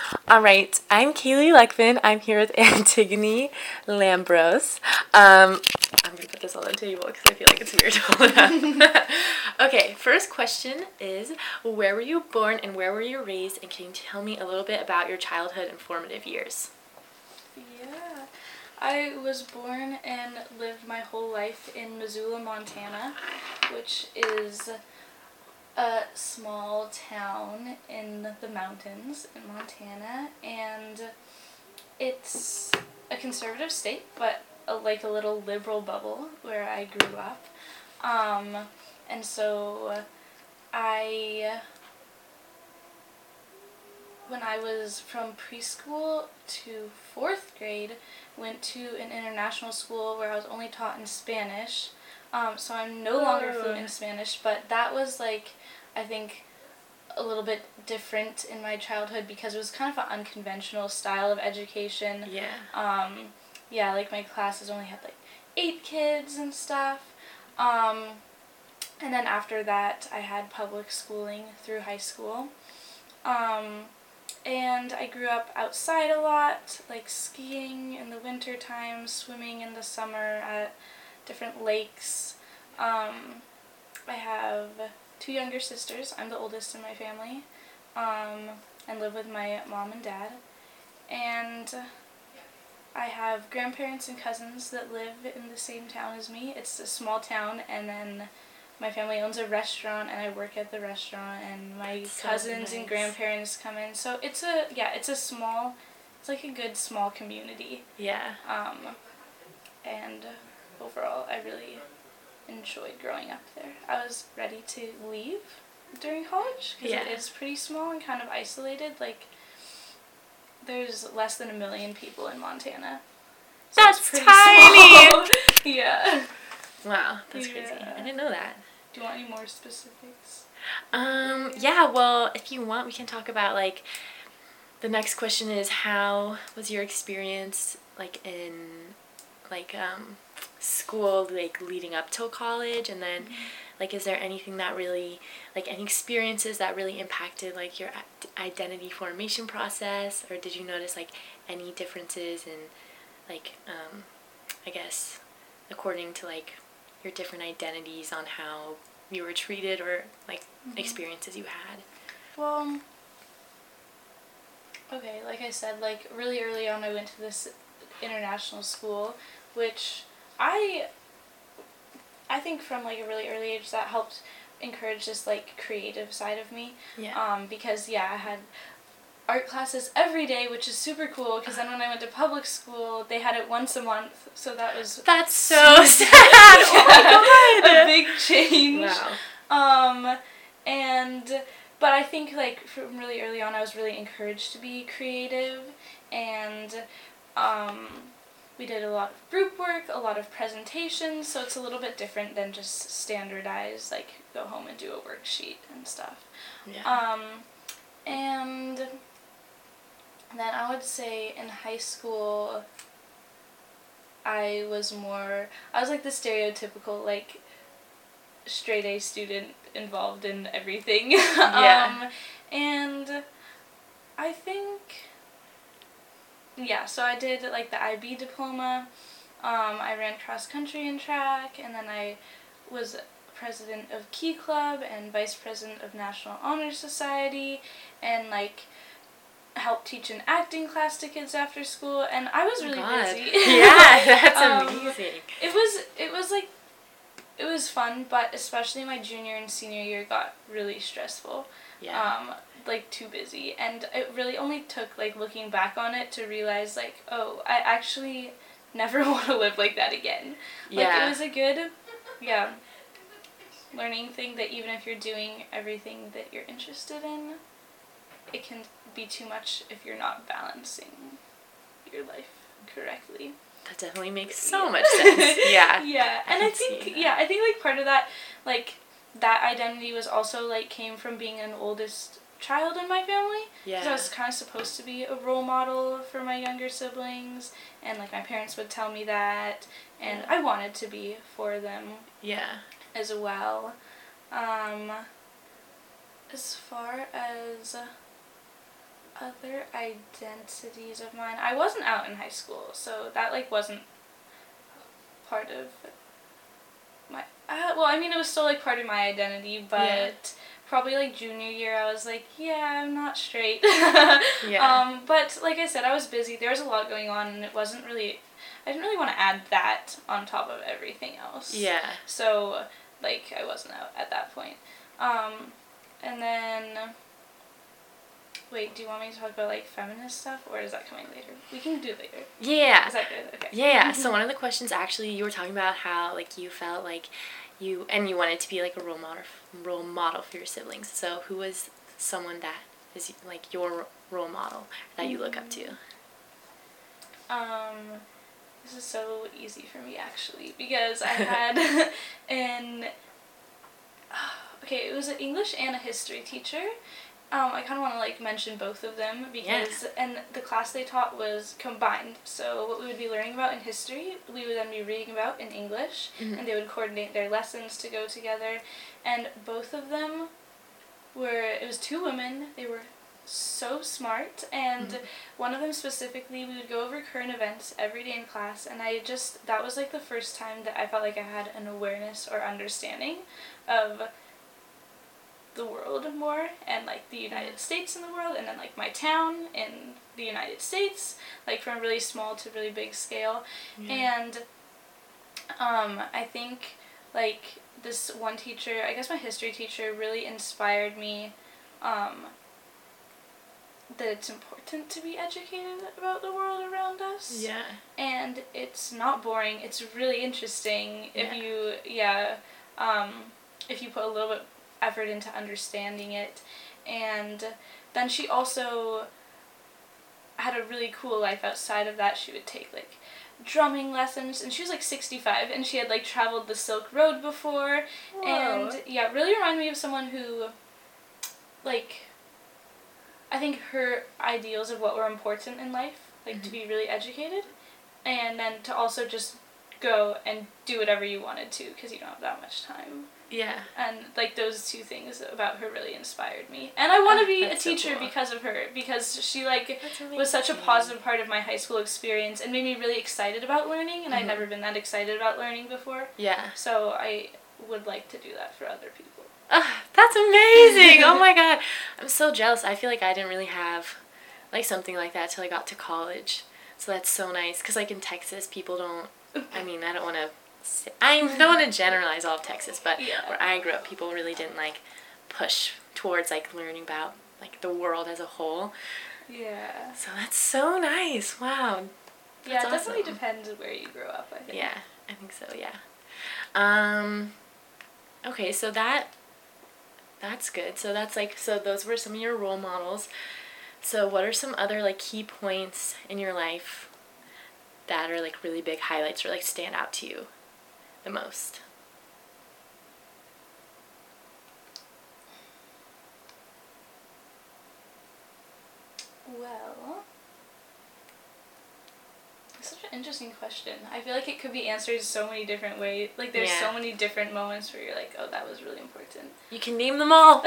All right, I'm Kaylee Leckman. I'm here with Antigone Lambros. I'm gonna put this on the table because I feel like it's weird to hold it up. Okay, first question is, where were you born and where were you raised? And can you tell me a little bit about your childhood and formative years? Yeah, I was born and lived my whole life in Missoula, Montana, which is a small town in the mountains in Montana, and it's a conservative state, but like a little liberal bubble where I grew up. And so I, when I was from preschool to 4th grade, went to an international school where I was only taught in Spanish. So I'm no longer fluent in Spanish, but that was like, I think, a little bit different in my childhood because it was kind of an unconventional style of education. Yeah. Yeah, like my classes only had like 8 kids and stuff. And then after that, I had public schooling through high school. And I grew up outside a lot, like skiing in the winter time, swimming in the summer at different lakes. I have 2 younger sisters. I'm the oldest in my family, and live with my mom and dad. And I have grandparents and cousins that live in the same town as me. It's a small town, and then my family owns a restaurant, and I work at the restaurant, and my cousins and grandparents come in. So it's like a good small community. Yeah. And overall, I really enjoyed growing up there. I was ready to leave during college because it is pretty small and kind of isolated. Like, there's less than 1 million people in Montana. So That's it's pretty tiny! small. Yeah. Wow, that's crazy. I didn't know that. Do you want any more specifics? Yeah, well, if you want, we can talk about, like, the next question is, how was your experience, like, in, like, school, like, leading up till college, and then, like, is there anything that really, like, any experiences that really impacted, like, your identity formation process, or did you notice, like, any differences in, like, I guess, according to, like, your different identities on how you were treated, or, like, experiences you had? Well, okay, like I said, like, really early on I went to this international school, which I think from, like, a really early age that helped encourage this, like, creative side of me. Yeah. Because, I had art classes every day, which is super cool, because then when I went to public school, they had it once a month, so That's so sad! Oh my God! A big change. Wow. But I think, like, from really early on, I was really encouraged to be creative, and we did a lot of group work, a lot of presentations, so it's a little bit different than just standardized, like, go home and do a worksheet and stuff. Yeah. And then I would say in high school, I was like the stereotypical, like, straight A student involved in everything. Yeah. And I think, so I did, like, the IB diploma. I ran cross country and track, and then I was president of Key Club and vice president of National Honor Society, and, like, helped teach an acting class to kids after school, and I was really busy. Yeah, that's amazing. It was fun, but especially my junior and senior year got really stressful. Yeah. Like, too busy, and it really only took, like, looking back on it to realize, like, oh, I actually never want to live like that again. Like, it was a good, learning thing that even if you're doing everything that you're interested in, it can be too much if you're not balancing your life correctly. That definitely makes so much sense. Yeah. Yeah, and I think, like, part of that, like, that identity was also, like, came from being an oldest child in my family. Yeah. Because I was kind of supposed to be a role model for my younger siblings, and, like, my parents would tell me that, and I wanted to be for them. Yeah. As well. As far as Other identities of mine. I wasn't out in high school, so that like wasn't part of my. Well, I mean, it was still like part of my identity, but probably like junior year, I was like, yeah, I'm not straight. Yeah. But like I said, I was busy. There was a lot going on, and it wasn't really. I didn't really want to add that on top of everything else. Yeah. So like I wasn't out at that point. And then. Wait, do you want me to talk about, like, feminist stuff, or is that coming later? We can do it later. Yeah. Is that good? Okay. Yeah. So one of the questions, actually, you were talking about how, like, you felt like you wanted to be, like, a role model for your siblings. So who was someone that is, like, your role model that you look up to? This is so easy for me, actually, because I had it was an English and a history teacher. I kind of want to like mention both of them because and the class they taught was combined. So what we would be learning about in history, we would then be reading about in English, and they would coordinate their lessons to go together. And both of them it was two women. They were so smart, and one of them specifically, we would go over current events every day in class, and that was like the first time that I felt like I had an awareness or understanding of the world more, and like the United States in the world, and then like my town in the United States, like from really small to really big scale. And I think like this one teacher, I guess my history teacher, really inspired me that it's important to be educated about the world around us. Yeah. And it's not boring, it's really interesting if you put a little bit effort into understanding it. And then she also had a really cool life outside of that. She would take like drumming lessons, and she was like 65, and she had like traveled the Silk Road before. Whoa. And yeah, really reminded me of someone who like I think her ideals of what were important in life, like to be really educated, and then to also just go and do whatever you wanted to because you don't have that much time. Yeah. And like those two things about her really inspired me. And I want to be a teacher because of her, because she like was such a positive part of my high school experience and made me really excited about learning, and I'd never been that excited about learning before. Yeah. So I would like to do that for other people. That's amazing. Oh my god. I'm so jealous. I feel like I didn't really have like something like that till I got to college. So that's so nice, because like in Texas, people don't, I mean, I don't want to generalize all of Texas, but where I grew up, people really didn't like push towards like learning about like the world as a whole. Yeah. So that's so nice. Wow. That's it definitely depends where you grew up, I think. Yeah, I think so, yeah. Okay, so that's good. So that's like, so those were some of your role models. So what are some other like key points in your life that are like really big highlights or like stand out to you the most? Well, it's such an interesting question. I feel like it could be answered so many different ways. Like there's so many different moments where you're like, oh, that was really important. You can name them all.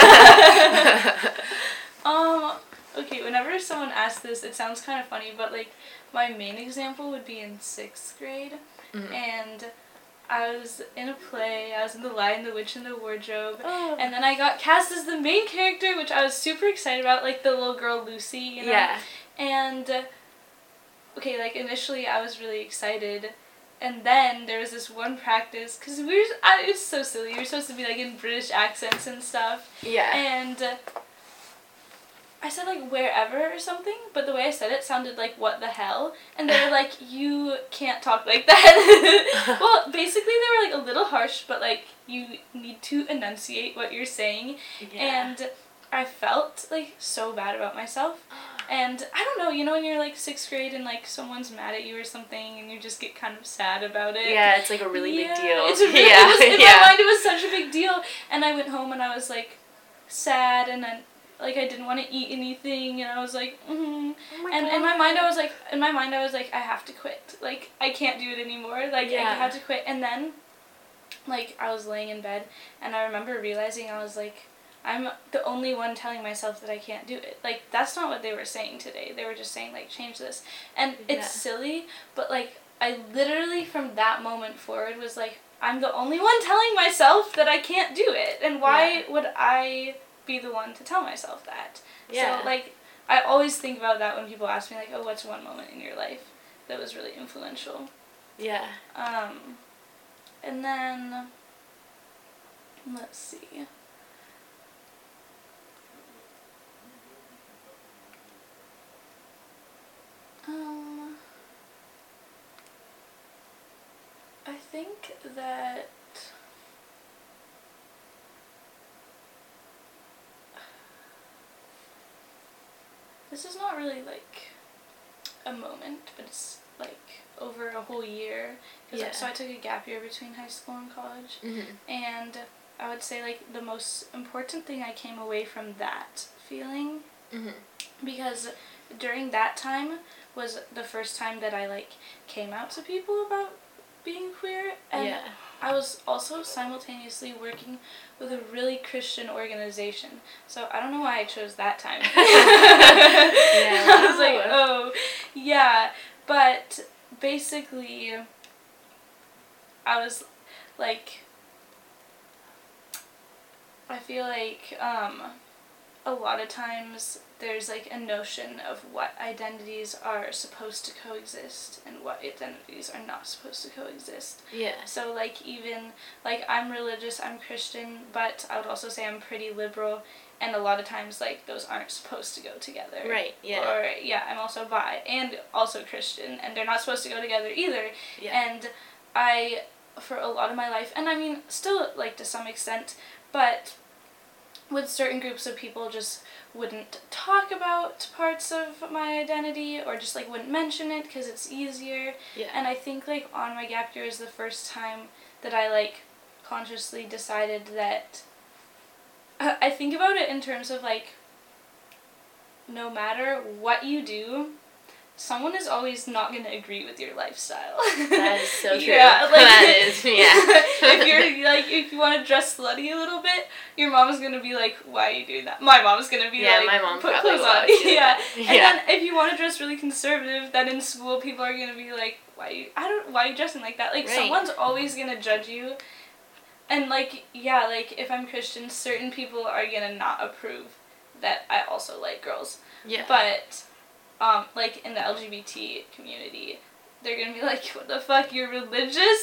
Okay, whenever someone asks this, it sounds kind of funny, but like my main example would be in 6th grade, and I was in a play. I was in The Lion, the Witch, and the Wardrobe, and then I got cast as the main character, which I was super excited about, like the little girl Lucy, you know? Yeah. And okay, like initially I was really excited, and then there was this one practice, because it's so silly. You're supposed to be like in British accents and stuff. Yeah. And I said like wherever or something, but the way I said it sounded like what the hell, and they were like, you can't talk like that. Well, basically they were like a little harsh, but like you need to enunciate what you're saying. And I felt like so bad about myself. And I don't know, you know when you're like 6th grade and like someone's mad at you or something and you just get kind of sad about it. Yeah, it's like a really big deal. It's in my mind it was such a big deal. And I went home and I was like sad, and then like I didn't want to eat anything, and I was like, Oh my and God. in my mind I was like, I have to quit. Like I can't do it anymore. Like I have to quit. And then like I was laying in bed and I remember realizing I was like, I'm the only one telling myself that I can't do it. Like, that's not what they were saying today. They were just saying, like, change this. And it's silly, but, like, I literally, from that moment forward, was like, I'm the only one telling myself that I can't do it. And why would I be the one to tell myself that? Yeah. So, like, I always think about that when people ask me, like, oh, what's one moment in your life that was really influential? Yeah. And then, let's see. I think that this is not really, like, a moment, but it's, like, over a whole year. So I took a gap year between high school and college. And I would say, like, the most important thing I came away from that feeling, because during that time was the first time that I, like, came out to people about being queer. And I was also simultaneously working with a really Christian organization. So I don't know why I chose that time. I was like, oh, yeah. But basically, I was, like, I feel like, a lot of times there's, like, a notion of what identities are supposed to coexist and what identities are not supposed to coexist. Yeah. So, like, even, like, I'm religious, I'm Christian, but I would also say I'm pretty liberal, and a lot of times, like, those aren't supposed to go together. Right, yeah. Or, I'm also bi, and also Christian, and they're not supposed to go together either. Yeah. And I, for a lot of my life, and I mean, still, like, to some extent, but with certain groups of people just wouldn't talk about parts of my identity or just, like, wouldn't mention it because it's easier. Yeah. And I think, like, on my gap year is the first time that I, like, consciously decided that I think about it in terms of, like, no matter what you do, someone is always not going to agree with your lifestyle. That is so true. Yeah, like, that is, if you're, like, if you want to dress slutty a little bit, your mom is going to be like, why are you doing that? My mom's going to be like, my mom put probably clothes on. And then if you want to dress really conservative, then in school people are going to be like, why are you dressing like that? Like, someone's always going to judge you. And, like, like, if I'm Christian, certain people are going to not approve that I also like girls. Yeah. But like, in the LGBT community, they're gonna be like, what the fuck, you're religious?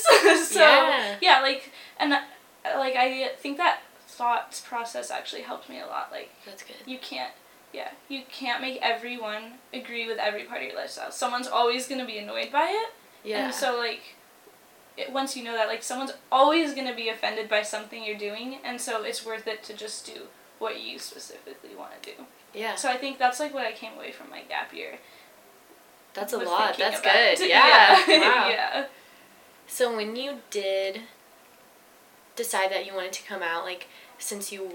Like, and, like, I think that thought process actually helped me a lot. Like, that's good. You can't make everyone agree with every part of your lifestyle. Someone's always gonna be annoyed by it. Yeah. And so, like, once you know that, like, someone's always gonna be offended by something you're doing, and so it's worth it to just do what you specifically want to do. Yeah. So I think that's, like, what I came away from my gap year. That's a lot. That's good. Yeah. Wow. Yeah. So when you did decide that you wanted to come out, like, since you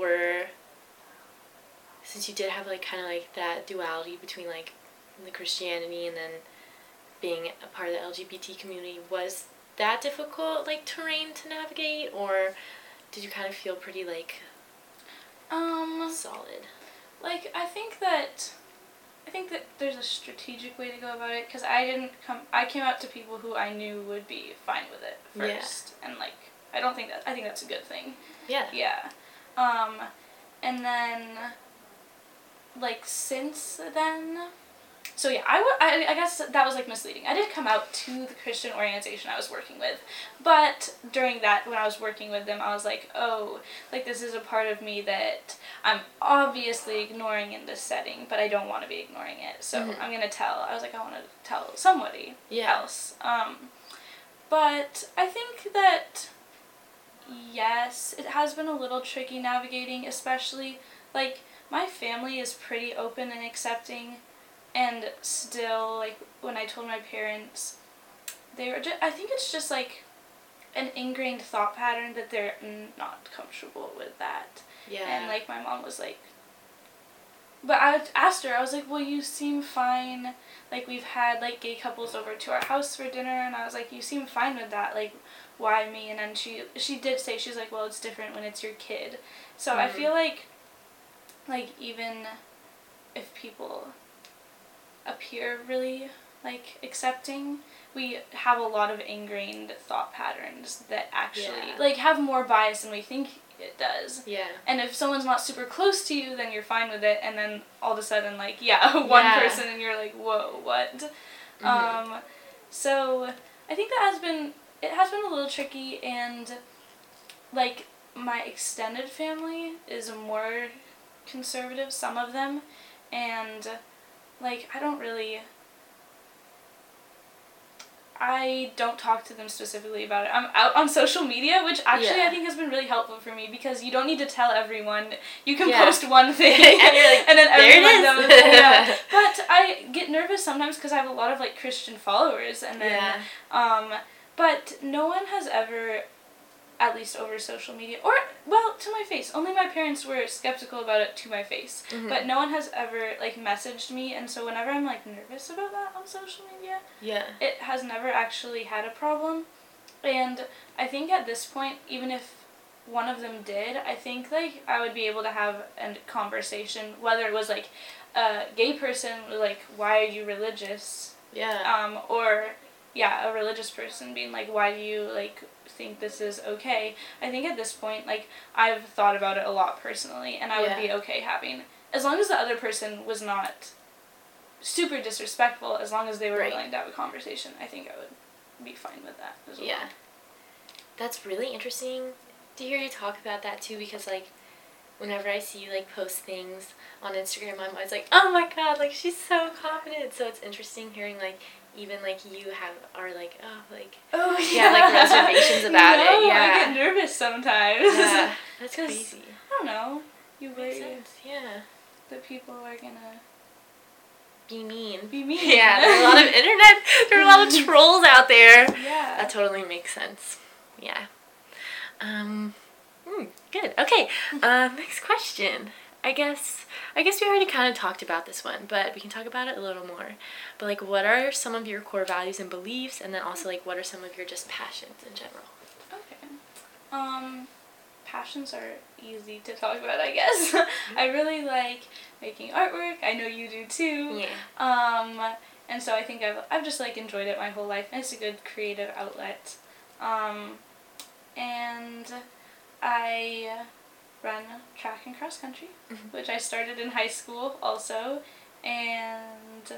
did have, like, kind of, like, that duality between, like, the Christianity and then being a part of the LGBT community, was that difficult, like, terrain to navigate, or did you kind of feel pretty, like, solid? Like, I think that there's a strategic way to go about it, because I came out to people who I knew would be fine with it first. Yeah. And, like, I think that's a good thing. Yeah. Yeah. And then, like, since then, so yeah, I guess that was, like, misleading. I did come out to the Christian organization I was working with, but during that, when I was working with them, I was like, oh, like, this is a part of me that I'm obviously ignoring in this setting, but I don't want to be ignoring it, so I'm going to tell. I was like, I want to tell somebody else. But I think that, yes, it has been a little tricky navigating, especially, like, my family is pretty open and accepting. And still, like, when I told my parents, they were I think it's just, like, an ingrained thought pattern that they're not comfortable with that. Yeah. And, like, my mom was like, but I asked her, I was like, well, you seem fine. Like, we've had, like, gay couples over to our house for dinner, and I was like, you seem fine with that. Like, why me? And then she did say, she's like, well, it's different when it's your kid. So I feel like like, even if people appear really, like, accepting, we have a lot of ingrained thought patterns that actually, like, have more bias than we think it does. Yeah. And if someone's not super close to you, then you're fine with it, and then all of a sudden, like, one person, and you're like, whoa, what? So I think it has been a little tricky, and, like, my extended family is more conservative, some of them, and, like, I don't talk to them specifically about it. I'm out on social media, which actually I think has been really helpful for me, because you don't need to tell everyone. You can post one thing, and you're like, and then everyone knows. Yeah. But I get nervous sometimes because I have a lot of, like, Christian followers, and then, but no one has ever, at least over social media, or, well, to my face. Only my parents were skeptical about it to my face. But no one has ever, like, messaged me, and so whenever I'm, like, nervous about that on social media, it has never actually had a problem. And I think at this point, even if one of them did, I think, like, I would be able to have a conversation, whether it was, like, a gay person, like, why are you religious? Or, a religious person being like, why do you, like, think this is okay? I think at this point, like, I've thought about it a lot personally, and I would be okay having, as long as the other person was not super disrespectful, as long as they were willing to have a conversation, I think I would be fine with that as well. Yeah. That's really interesting to hear you talk about that too, because, like, whenever I see you, like, post things on Instagram, I'm always like, oh my god, like, she's so confident. So it's interesting hearing, like, even, like, you are like, like, like, reservations about it. Yeah, I get nervous sometimes. Yeah, that's crazy. I don't know. You worry that people are gonna be mean. Yeah, there's a lot of there are a lot of trolls out there. Yeah. That totally makes sense. Yeah. Good. Okay. Next question. I guess we already kind of talked about this one, but we can talk about it a little more. But, like, what are some of your core values and beliefs, and then also, like, what are some of your just passions in general? Okay. Passions are easy to talk about, I guess. I really like making artwork. I know you do too. Yeah. And so I think I've just, like, enjoyed it my whole life, and it's a good creative outlet. And I run track and cross country, which I started in high school also, and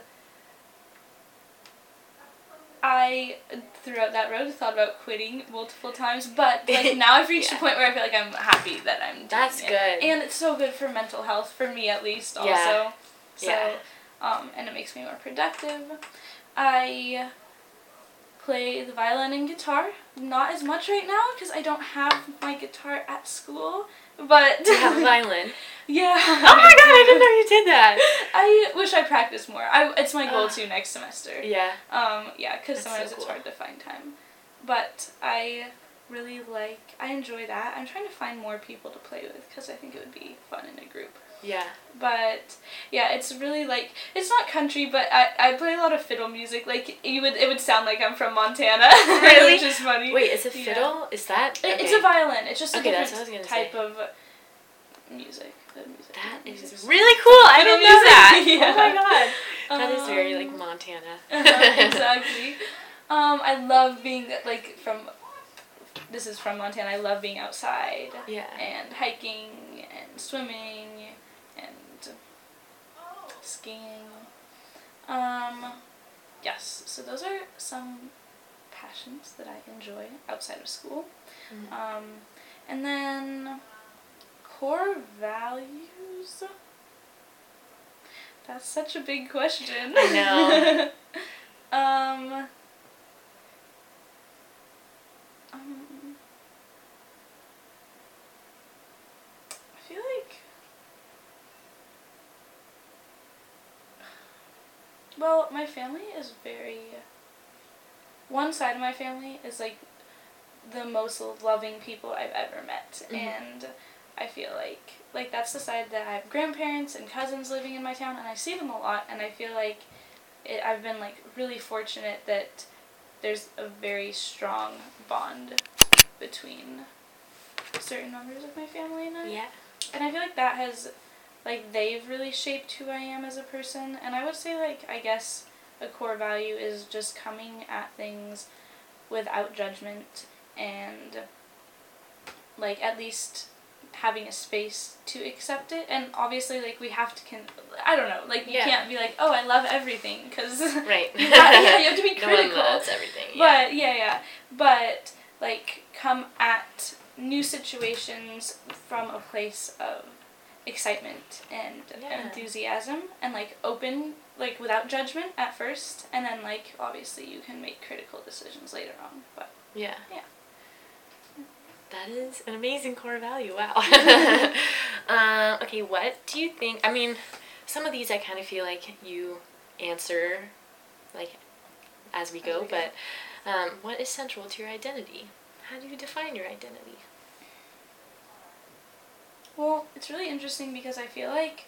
I, throughout that road, thought about quitting multiple times, but, like, now I've reached a point where I feel like I'm happy that I'm doing That's it. good. And it's so good for mental health, for me at least, also. So, and it makes me more productive. I play the violin and guitar, not as much right now, because I don't have my guitar at school, but... You have a violin? Yeah. Oh my god, I didn't know you did that! I wish I practiced more. It's my goal to next semester. Yeah. Because sometimes it's hard to find time. But I really I enjoy that. I'm trying to find more people to play with, because I think it would be fun in a group. Yeah. But, yeah, it's really, like, it's not country, but I play a lot of fiddle music. Like, it would sound like I'm from Montana. Really? Which is funny. Wait, is it fiddle? Yeah. Is that? Okay. It's a violin. It's just a different type of music. That is really cool. I didn't know that. Oh my god. That is very, like, Montana. Exactly. I love being, like, this is from Montana. I love being outside. Yeah. And hiking and swimming and skiing. Yes, so those are some passions that I enjoy outside of school. And then core values? That's such a big question. I know. I feel like, well, my family is one side of my family is, like, the most loving people I've ever met, and I feel like that's the side that I have grandparents and cousins living in my town, and I see them a lot, and I feel like I've been, like, really fortunate that there's a very strong bond between certain members of my family and I. Yeah. And I feel like that has like they've really shaped who I am as a person. And I would say like I guess a core value is just coming at things without judgment and like at least having a space to accept it. And obviously like we have to I don't know, like you can't be like, oh, I love everything, because right. you have to be critical. No one loves everything. Yeah. But like come at new situations from a place of excitement and enthusiasm, and like open, like without judgment at first, and then like obviously you can make critical decisions later on. But yeah. That is an amazing core value. Wow. Okay, what do you think? I mean, some of these I kind of feel like you answer like as we go, but what is central to your identity? How do you define your identity? Well, it's really interesting because I feel like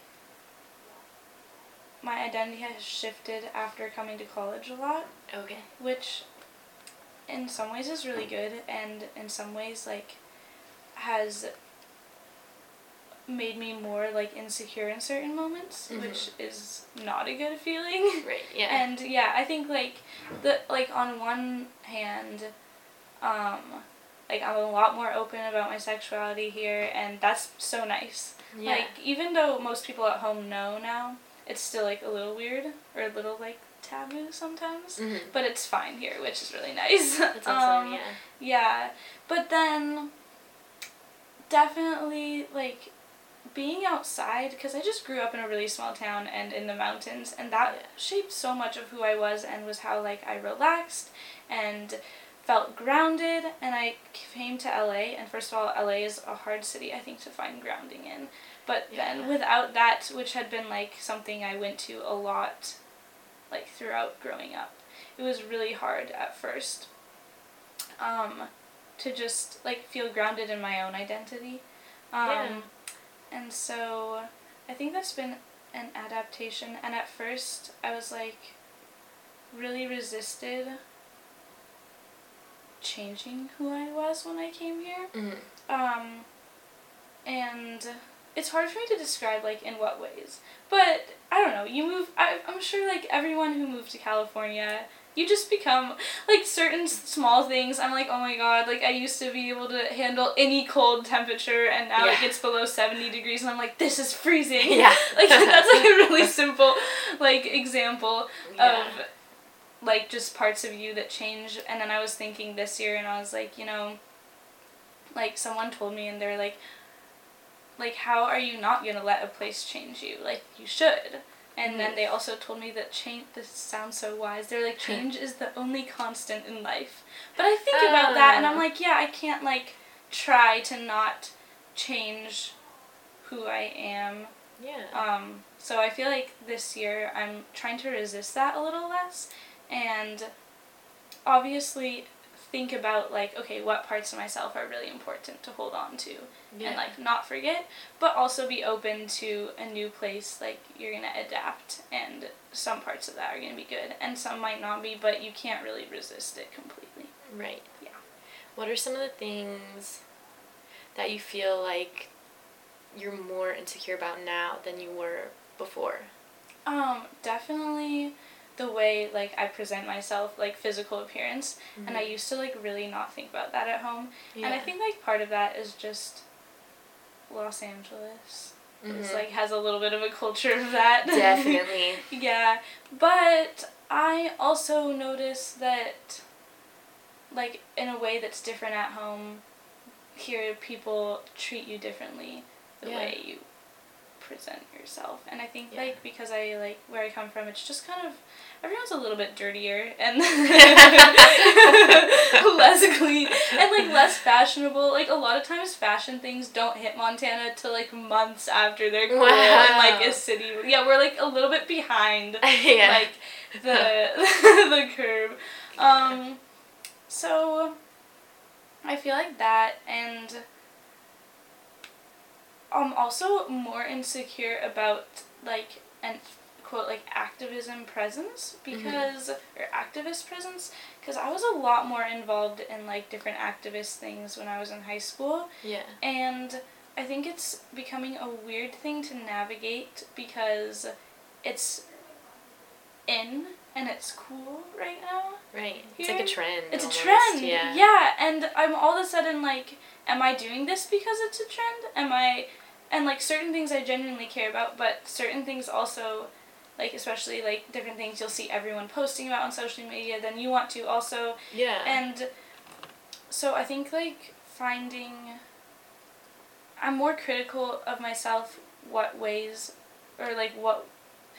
my identity has shifted after coming to college a lot. Okay. Which in some ways is really good, and in some ways like has made me more like insecure in certain moments, which is not a good feeling. Right. Yeah. And I think like on one hand, like I'm a lot more open about my sexuality here, and that's so nice. Yeah. Like even though most people at home know now, it's still like a little weird or a little like taboo sometimes, but it's fine here, which is really nice. That's awesome. Yeah, but then definitely like being outside, because I just grew up in a really small town and in the mountains, and that shaped so much of who I was, and was how like I relaxed and felt grounded. And I came to LA, and first of all, LA is a hard city I think to find grounding in, but then without that, which had been like something I went to a lot like throughout growing up, it was really hard at first to just like feel grounded in my own identity. And so I think that's been an adaptation, and at first I was like really resisted changing who I was when I came here. And it's hard for me to describe like in what ways, but I don't know, you move, I'm sure like everyone who moved to California, you just become like certain small things. I'm like, oh my god, like I used to be able to handle any cold temperature, and now it gets below 70 degrees and I'm like, this is freezing. Yeah. Like that's like a really simple like example of like just parts of you that change. And then I was thinking this year, and I was like, you know, like someone told me, and they're like, how are you not gonna let a place change you? Like, you should. And then they also told me that change, this sounds so wise, they're like, change is the only constant in life. But I think about that, and I'm like, I can't like try to not change who I am. Yeah. So I feel like this year I'm trying to resist that a little less, and obviously think about like, okay, what parts of myself are really important to hold on to and like not forget, but also be open to a new place. Like, you're gonna adapt, and some parts of that are gonna be good and some might not be, but you can't really resist it completely. Right. Yeah. What are some of the things that you feel like you're more insecure about now than you were before? Definitely the way like I present myself, like physical appearance, and I used to like really not think about that at home. And I think like part of that is just Los Angeles. It's like has a little bit of a culture of that. Definitely. Yeah, but I also noticed that like in a way that's different at home, here people treat you differently the way you present yourself. And I think like because I like where I come from, it's just kind of everyone's a little bit dirtier and less clean and like less fashionable. Like a lot of times fashion things don't hit Montana till like months after they're cool in like a city. Yeah, we're like a little bit behind like the curve. So I feel like that, and I'm also more insecure about like an quote like activism presence because or activist presence, because I was a lot more involved in like different activist things when I was in high school. Yeah. And I think it's becoming a weird thing to navigate because it's in and it's cool right now. Right. Here. It's like a trend. It's almost. a trend. Yeah. Yeah, and I'm all of a sudden like, am I doing this because it's a trend? And like certain things I genuinely care about, but certain things also, like especially like different things you'll see everyone posting about on social media, then you want to also. Yeah. And so I think like I'm more critical of myself what ways, or like what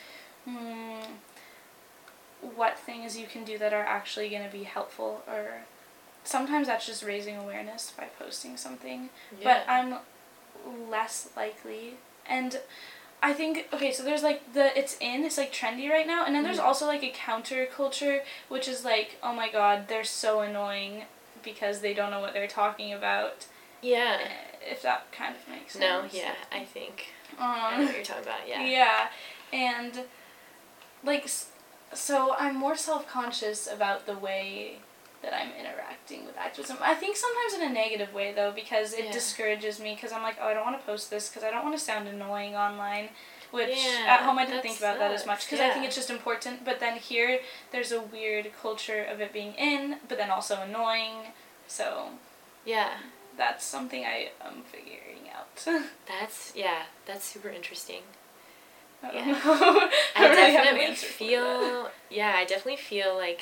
things you can do that are actually going to be helpful, or sometimes that's just raising awareness by posting something, but I'm less likely. And I think, okay, so there's like it's like trendy right now, and then there's also like a counterculture, which is like, oh my god, they're so annoying because they don't know what they're talking about. Yeah. If that kind of makes sense. No, yeah, I think I know what you're talking about, yeah. Yeah, and like, so I'm more self-conscious about the way that I'm interacting with activism. I think sometimes in a negative way, though, because it discourages me, because I'm like, oh, I don't want to post this because I don't want to sound annoying online, which at home I didn't think about that as much, because I think it's just important, but then here there's a weird culture of it being in, but then also annoying, so that's something I am figuring out. That's super interesting. I don't know. I definitely have an answer feel, I definitely feel like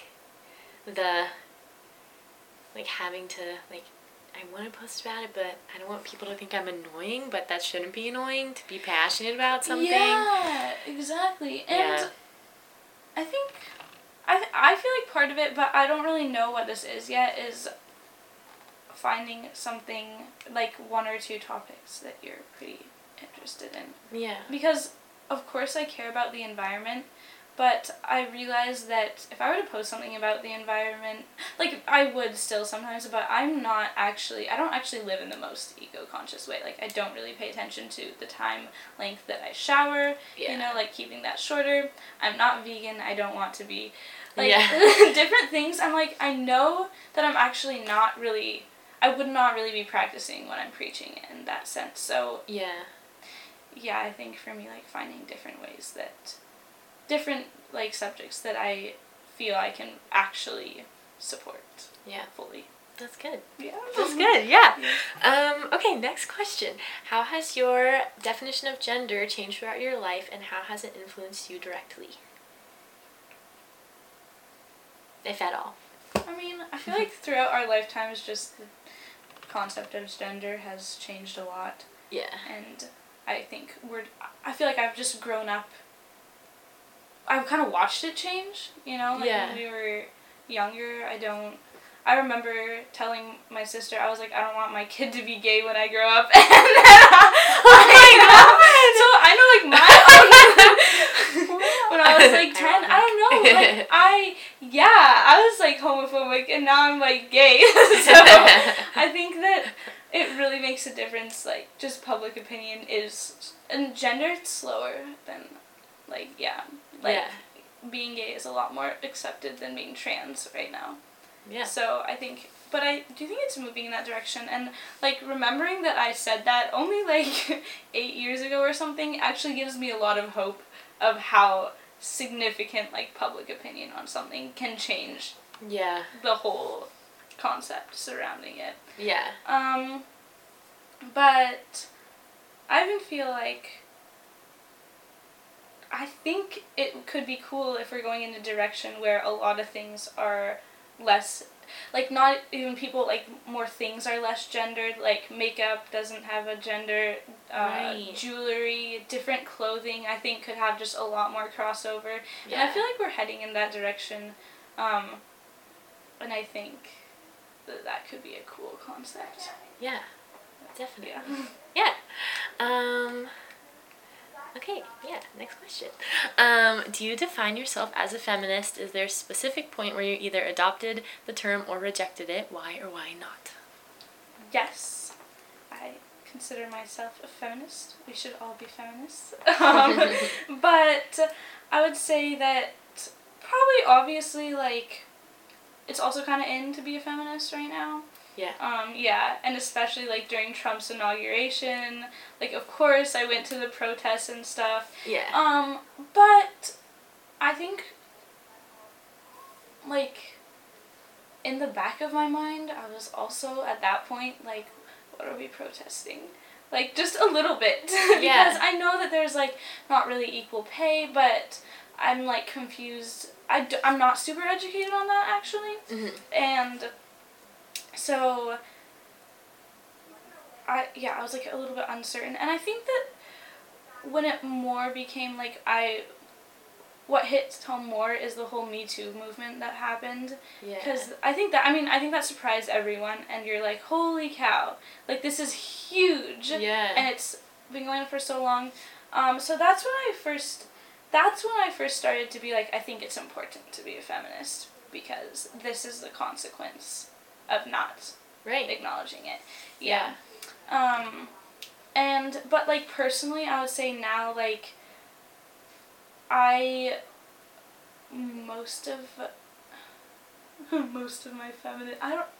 having to, like, I want to post about it, but I don't want people to think I'm annoying, but that shouldn't be annoying to be passionate about something. Yeah, exactly. And I think, I feel like part of it, but I don't really know what this is yet, is finding something, like one or two topics that you're pretty interested in. Yeah. Because, of course, I care about the environment, but I realize that if I were to post something about the environment, like, I would still sometimes, but I don't actually live in the most eco-conscious way. Like, I don't really pay attention to the time length that I shower, you know, like, keeping that shorter. I'm not vegan, I don't want to be. Like, different things, I'm like, I know that I'm actually I would not really be practicing what I'm preaching in that sense, so. Yeah, I think for me, like, finding different ways different, like, subjects that I feel I can actually support fully. That's good. Yeah. That's good, yeah. Okay, next question. How has your definition of gender changed throughout your life, and how has it influenced you directly? If at all. I mean, I feel like throughout our lifetimes, just the concept of gender has changed a lot. Yeah. And I think I feel like I've just grown up. I've kind of watched it change, you know? Like when we were younger, I remember telling my sister, I was like, I don't want my kid to be gay when I grow up. And then so I know, like, when I was like 10, I don't know, like, I was like homophobic, and now I'm like gay. So I think that it really makes a difference, like, just public opinion and gender, it's slower than, like, being gay is a lot more accepted than being trans right now. Yeah. So I think, but I do think it's moving in that direction, and, like, remembering that I said that only, like, 8 years ago or something actually gives me a lot of hope of how significant, like, public opinion on something can change the whole concept surrounding it. Yeah. But I even feel like I think it could be cool if we're going in a direction where a lot of things are less, like, not even people, like, more things are less gendered, like, makeup doesn't have a gender, jewelry, different clothing, I think could have just a lot more crossover, and I feel like we're heading in that direction, and I think that could be a cool concept. Yeah, definitely. Yeah. Okay, next question. Do you define yourself as a feminist? Is there a specific point where you either adopted the term or rejected it? Why or why not? Yes, I consider myself a feminist. We should all be feminists. But I would say that probably obviously, like, it's also kind of in to be a feminist right now. Yeah. Yeah, and especially, like, during Trump's inauguration, like, of course, I went to the protests and stuff. Yeah. But I think, like, in the back of my mind, I was also, at that point, like, what are we protesting? Like, just a little bit. Because I know that there's, like, not really equal pay, but I'm, like, confused. I'm not super educated on that, actually. Mm-hmm. And so, I was, like, a little bit uncertain. And I think that when it more became, like, what hits home more is the whole Me Too movement that happened. Yeah. Because I think that surprised everyone, and you're like, holy cow, like, this is huge. Yeah. And it's been going on for so long. So that's when I first started to be like, I think it's important to be a feminist, because this is the consequence of not acknowledging it. Yeah. But, like, personally, I would say now, like, most of my feminine,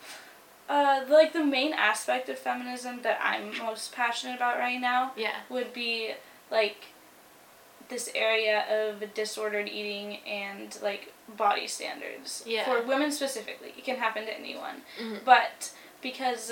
like, the main aspect of feminism that I'm most passionate about right now would be, like, this area of disordered eating and, like, body standards. For women specifically. It can happen to anyone. Mm-hmm. But because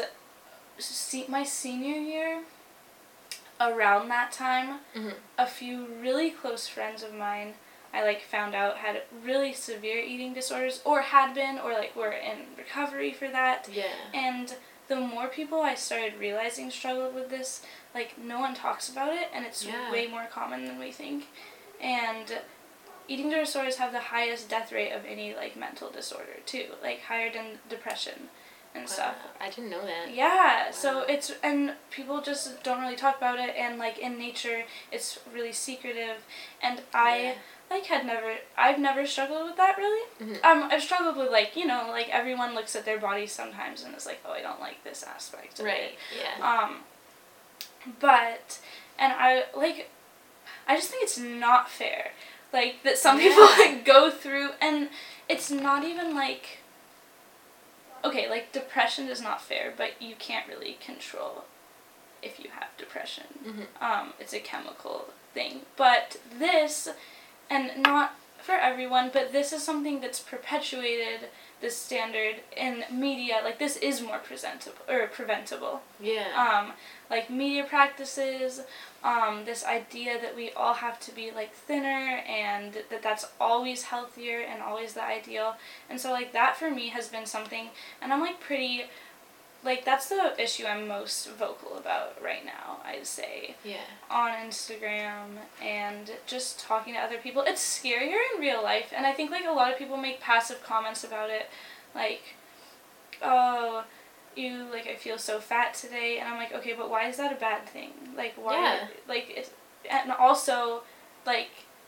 my senior year, around that time, mm-hmm. a few really close friends of mine, I, like, found out had really severe eating disorders, or had been, or, like, were in recovery for that. Yeah. And the more people I started realizing struggled with this, like, no one talks about it, and it's way more common than we think. And eating disorders have the highest death rate of any, like, mental disorder, too. Like, higher than depression and stuff. I didn't know that. Yeah, so and people just don't really talk about it, and, like, in nature, it's really secretive, and I've never struggled with that, really. Mm-hmm. I've struggled with, like, you know, like, everyone looks at their body sometimes and is like, oh, I don't like this aspect of it. Yeah. But, and I just think it's not fair, like, that some people, like, go through, and it's not even, like, okay, like, depression is not fair, but you can't really control if you have depression. Mm-hmm. It's a chemical thing. But this, and not for everyone, but this is something that's perpetuated, this standard in media. Like, this is more preventable. Yeah. Like, media practices, this idea that we all have to be, like, thinner, and that's always healthier and always the ideal. And so, like, that for me has been something, and I'm, like, pretty, like, that's the issue I'm most vocal about right now, I'd say. Yeah. On Instagram, and just talking to other people. It's scarier in real life, and I think, like, a lot of people make passive comments about it, like, oh, you, like, I feel so fat today, and I'm like, okay, but why is that a bad thing? Like, why, like, it's, and also, like,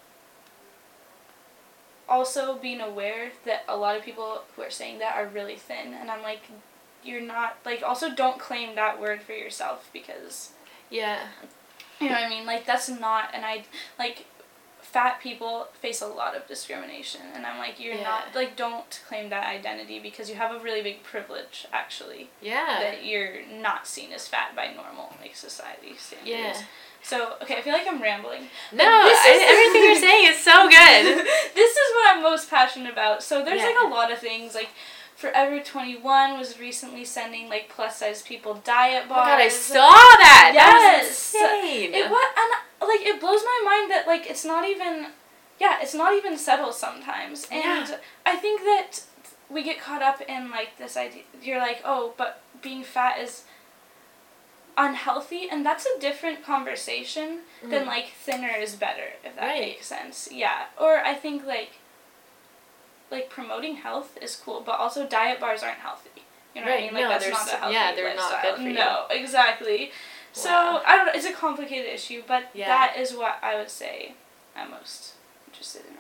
also being aware that a lot of people who are saying that are really thin, and I'm like, you're not, like, also don't claim that word for yourself, because, you know what I mean, like, that's not, and like, fat people face a lot of discrimination, and I'm like, you're not, like, don't claim that identity, because you have a really big privilege, actually. That you're not seen as fat by normal, like, society standards. So, okay, I feel like I'm rambling. No, everything you're saying is so good. This is what I'm most passionate about. So there's, like, a lot of things, like, Forever 21 was recently sending, like, plus-size people diet bars. Oh my god, I saw that! Yes! That was insane! And, like, it blows my mind that, like, it's not even subtle sometimes. And I think that we get caught up in, like, this idea, you're like, oh, but being fat is unhealthy, and that's a different conversation than, like, thinner is better, if that makes sense. Yeah. Or I think, like, promoting health is cool, but also diet bars aren't healthy. You know what I mean? Like, no, that's not a healthy they're lifestyle. not good for you. No, exactly. Wow. So, I don't know, it's a complicated issue, but that is what I would say I'm most interested in right now.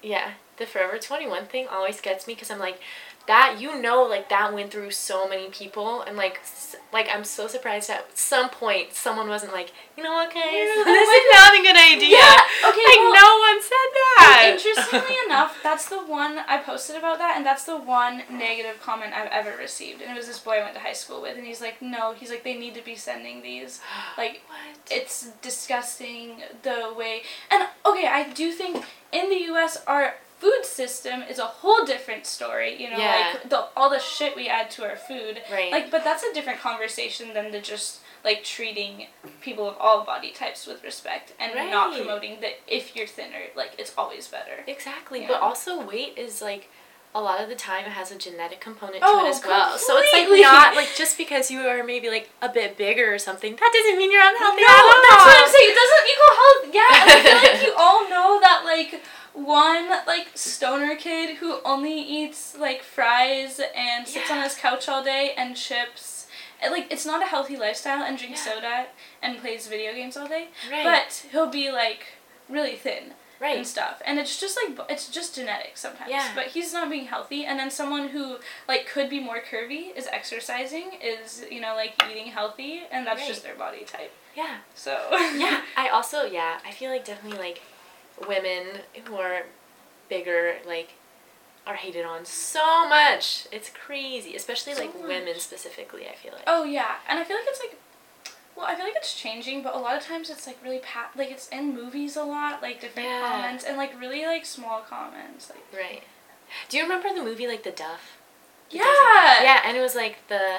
Yeah, the Forever 21 thing always gets me because I'm like, that, you know, like, that went through so many people, and, like, I'm so surprised at some point someone wasn't like, you know what, guys, this is not a good idea. Yeah, okay, like, well, no one said that. Interestingly enough, that's the one I posted about that, and that's the one negative comment I've ever received. And it was this boy I went to high school with, and he's like, no, he's like, they need to be sending these. Like, what? It's disgusting the way. And, okay, I do think in the U.S., our food system is a whole different story, you know, Yeah. like, all the shit we add to our food. Right. Like, but that's a different conversation than to just, like, treating people of all body types with respect and Right. not promoting that if you're thinner, like, it's always better. Exactly, Yeah. but also weight is, like, a lot of the time it has a genetic component to Oh, it as well. completely. So it's, like, not, like, just because you are maybe, like, a bit bigger or something, that doesn't mean you're unhealthy No, at all. that's what I'm saying. It doesn't equal health. Yeah, and I feel like you all know that, like, one, like, stoner kid who only eats, like, fries and sits on his couch all day and chips. And, like, it's not a healthy lifestyle, and drinks soda and plays video games all day. Right. But he'll be, like, really thin. Right. And stuff. And it's just, like, it's just genetic sometimes. Yeah. But he's not being healthy. And then someone who, like, could be more curvy is exercising, is, you know, like, eating healthy, and that's just their body type. Yeah. So. Yeah. I feel like definitely, like, women who are bigger, like, are hated on so much. It's crazy. Especially, like, women specifically, I feel like. Oh, yeah. And I feel like it's, like, well, I feel like it's changing, but a lot of times it's, like, really, like, it's in movies a lot, like, different comments, and, like, really, like, small comments, like. Right. Do you remember the movie, like, The Duff? Yeah! Yeah, and it was, like,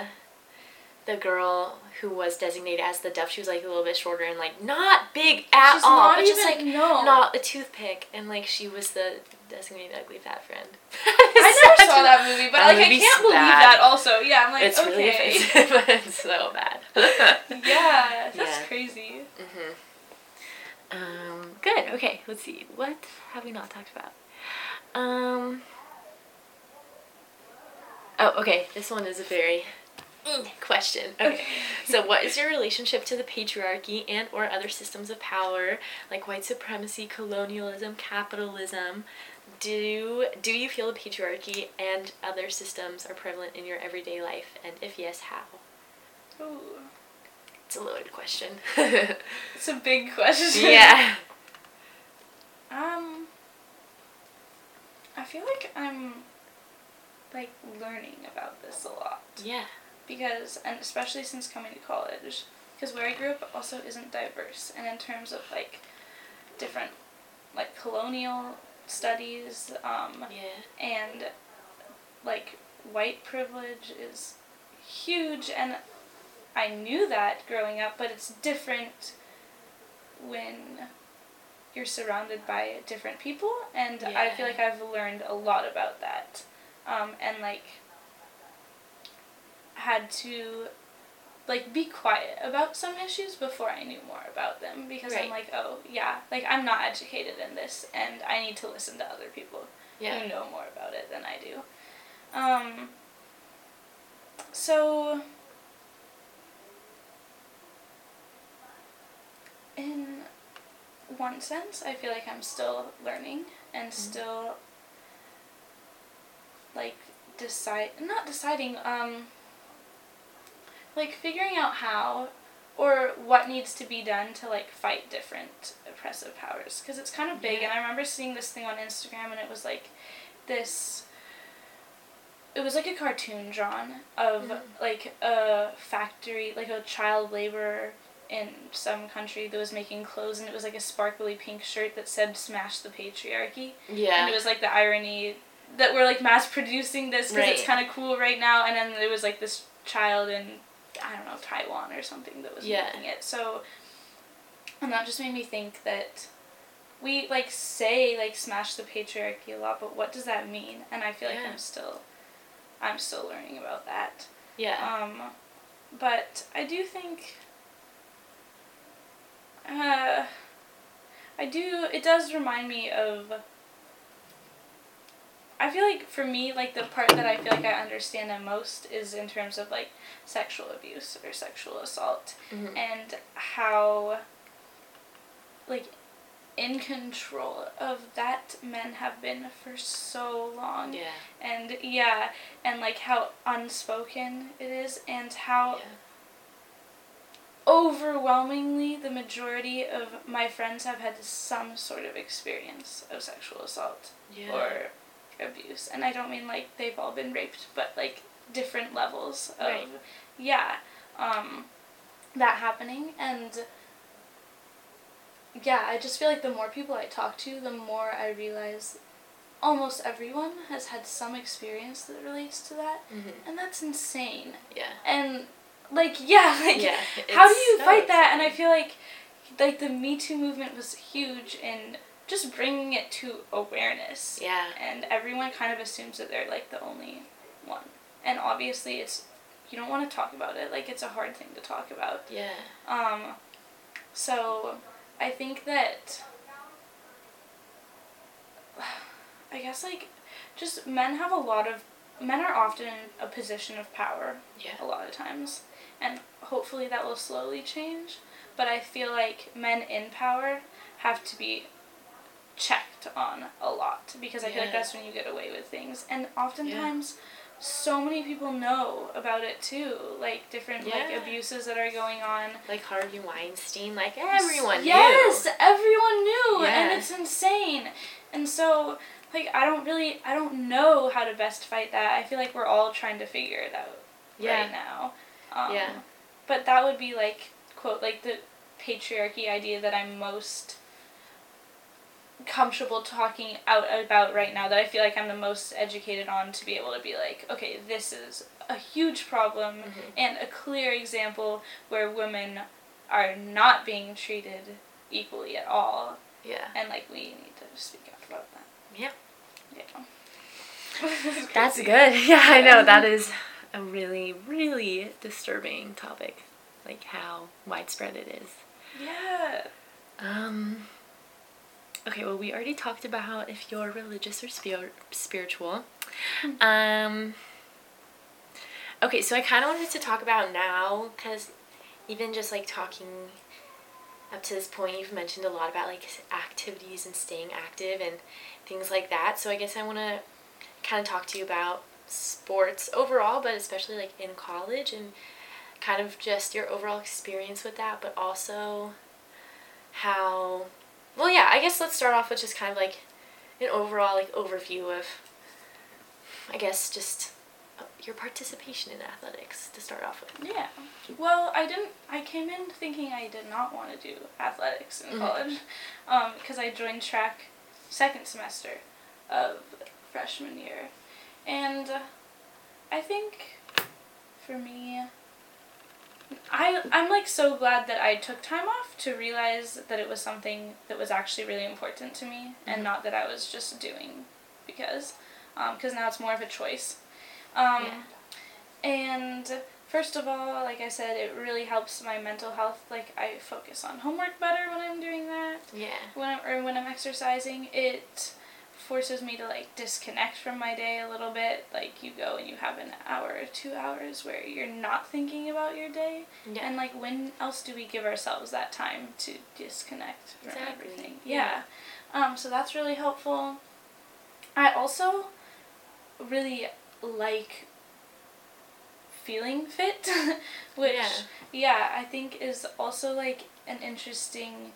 the girl who was designated as the Duff, she was, like, a little bit shorter and, like, not big at all, but just, like, not a toothpick, and, like, she was the designated ugly fat friend. I never saw that movie, but, like, I can't believe that also. Yeah, I'm like, it's okay. really offensive, but it's so bad. Yeah, that's crazy. Good, okay, let's see. What have we not talked about? Oh, okay, this one is a very question. Okay. So what is your relationship to the patriarchy and or other systems of power like white supremacy, colonialism, capitalism? Do you feel the patriarchy and other systems are prevalent in your everyday life, and if yes, how? Ooh. It's a loaded question. It's a big question. Yeah. I feel like I'm, like, learning about this a lot. Yeah. Because, and especially since coming to college, because where I grew up also isn't diverse, and in terms of, like, different, like, colonial studies, and, like, white privilege is huge, and I knew that growing up, but it's different when you're surrounded by different people, and I feel like I've learned a lot about that, and, like, had to, like, be quiet about some issues before I knew more about them, because I'm like, oh, yeah, like, I'm not educated in this, and I need to listen to other people who know more about it than I do. So, in one sense, I feel like I'm still learning, and still, like, like, figuring out how, or what needs to be done to, like, fight different oppressive powers, because it's kind of big, and I remember seeing this thing on Instagram, and it was, like, it was, like, a cartoon drawn of, like, a factory, like, a child laborer in some country that was making clothes, and it was, like, a sparkly pink shirt that said, "Smash the patriarchy." Yeah. And it was, like, the irony that we're, like, mass-producing this because it's kind of cool right now, and then it was, like, this child in, I don't know, Taiwan or something that was making it. So, and that just made me think that we, like, say, like, smash the patriarchy a lot, but what does that mean? And I feel like I'm still learning about that. Yeah. But I do think, it does remind me of, I feel like for me, like, the part that I feel like I understand the most is in terms of, like, sexual abuse or sexual assault, and how, like, in control of that men have been for so long. Yeah. And yeah, and like how unspoken it is, and how overwhelmingly the majority of my friends have had some sort of experience of sexual assault or abuse. And I don't mean like they've all been raped, but like different levels of that happening. And I just feel like the more people I talk to, the more I realize almost everyone has had some experience that relates to that. And that's insane. And like how do you fight that? And I feel like the Me Too movement was huge in just bringing it to awareness. And everyone kind of assumes that they're like the only one, and obviously you don't want to talk about it, like it's a hard thing to talk about. So I think that I guess like just men are often in a position of power a lot of times, and hopefully that will slowly change, but I feel like men in power have to be checked on a lot, because I feel like that's when you get away with things. And oftentimes so many people know about it too, like different like abuses that are going on, like Harvey Weinstein, like everyone knew. Everyone knew. And it's insane. And so like I don't know how to best fight that. I feel like we're all trying to figure it out right now. But that would be like, quote, like the patriarchy idea that I'm most comfortable talking out about right now, that I feel like I'm the most educated on, to be able to be like, okay, this is a huge problem and a clear example where women are not being treated equally at all. And like we need to speak out about that. That's good. I know, that is a really, really disturbing topic, like how widespread it is. Okay, well, we already talked about if you're religious or spiritual. Okay, so I kind of wanted to talk about now, because even just like talking up to this point, you've mentioned a lot about like activities and staying active and things like that. So I guess I want to kind of talk to you about sports overall, but especially like in college, and kind of just your overall experience with that, but also how, well, I guess let's start off with just kind of like an overall like overview of, I guess, just your participation in athletics to start off with. Well, I came in thinking I did not want to do athletics in college, because I joined track second semester of freshman year. And I think for me, I'm like so glad that I took time off to realize that it was something that was actually really important to me, and not that I was just doing because now it's more of a choice. And first of all, like I said, it really helps my mental health. Like I focus on homework better when I'm doing that. When I'm exercising, it forces me to like disconnect from my day a little bit. Like you go and you have an hour or 2 hours where you're not thinking about your day. And like when else do we give ourselves that time to disconnect from everything? So that's really helpful. I also really like feeling fit, which I think is also like an interesting,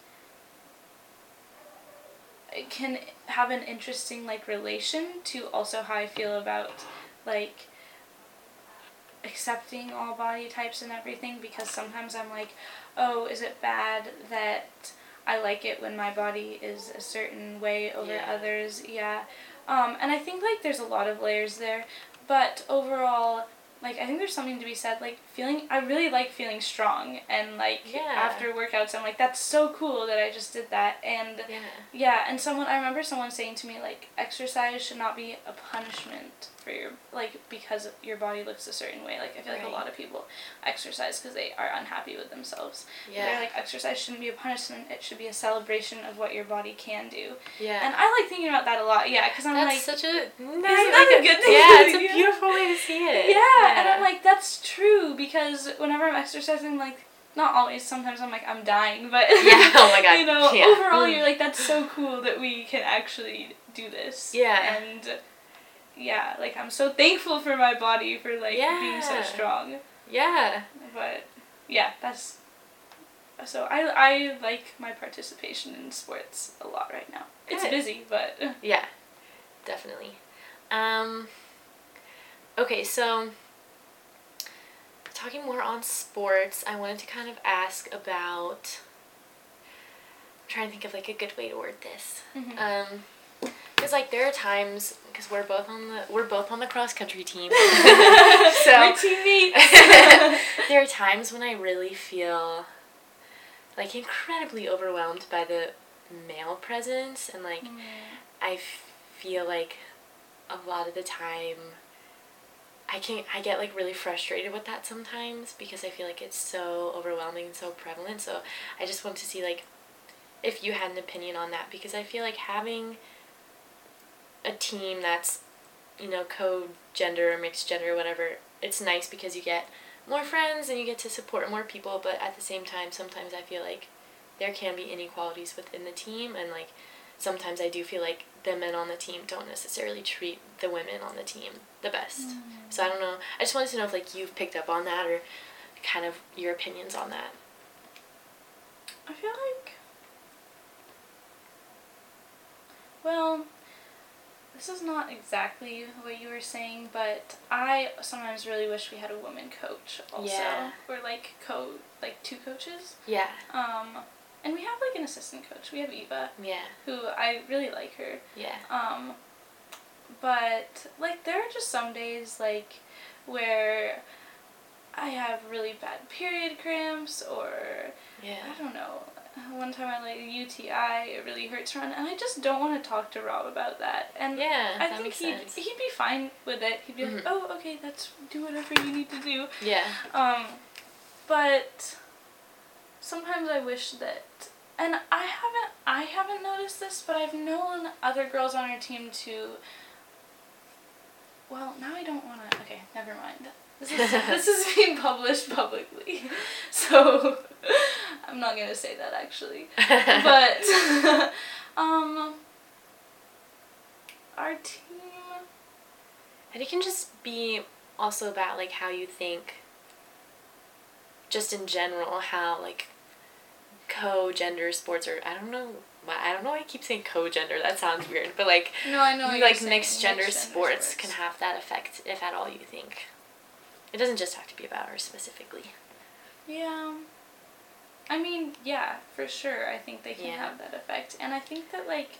it can have an interesting like relation to also how I feel about like accepting all body types and everything, because sometimes I'm like, oh, is it bad that I like it when my body is a certain way over others? And I think like there's a lot of layers there, but overall, like I think there's something to be said, like I really like feeling strong, and like after workouts I'm like, that's so cool that I just did that. And and I remember someone saying to me like, exercise should not be a punishment for your, like, because your body looks a certain way. Like I feel like a lot of people exercise because they are unhappy with themselves. They're like, exercise shouldn't be a punishment, it should be a celebration of what your body can do. And I like thinking about that a lot, because I'm that's like, such a nice, isn't that a good thing? It's a beautiful way to see it. And I'm like, that's true, because whenever I'm exercising, I'm like, not always, sometimes I'm like, I'm dying, but yeah, oh my god, you know, yeah. overall you're like, that's so cool that we can actually do this. Yeah. And yeah, like I'm so thankful for my body for like being so strong. Yeah. But yeah, that's so I like my participation in sports a lot right now. Good. It's busy, but yeah, definitely. Okay, so talking more on sports, I wanted to kind of ask about, I'm trying to think of like a good way to word this. Because like there are times, because we're both on the cross country team, so we're teammates. there are times when I really feel like incredibly overwhelmed by the male presence, and like I feel like a lot of the time I get like really frustrated with that sometimes, because I feel like it's so overwhelming and so prevalent. So I just wanted to see like if you had an opinion on that, because I feel like having a team that's, you know, co-gender or mixed gender or whatever, it's nice because you get more friends and you get to support more people, but at the same time sometimes I feel like there can be inequalities within the team, and like sometimes I do feel like the men on the team don't necessarily treat the women on the team the best. So I don't know, I just wanted to know if like you've picked up on that, or kind of your opinions on that. I feel like, well, this is not exactly what you were saying, but I sometimes really wish we had a woman coach also. Yeah. Or like two coaches. Yeah. And we have like an assistant coach. We have Eva. Yeah. Who I really like her. Yeah. But like there are just some days like where I have really bad period cramps, or I don't know. One time I like a UTI, it really hurts around, and I just don't want to talk to Rob about that. And I think he'd be fine with it. He'd be like, oh, okay, do whatever you need to do. Yeah. But sometimes I wish that, and I haven't noticed this, but I've known other girls on our team to, well, now I don't want to, okay, never mind. This is being published publicly, so I'm not going to say that actually. But, our team, and it can just be also about like how you think, just in general, how like co-gender sports, or I don't know why I keep saying co-gender, that sounds weird, but like, no, I know what like you're mixed saying. gender sports can have that effect, if at all, you think. It doesn't just have to be about ours specifically. Yeah. I mean, yeah, for sure. I think they can have that effect. And I think that, like,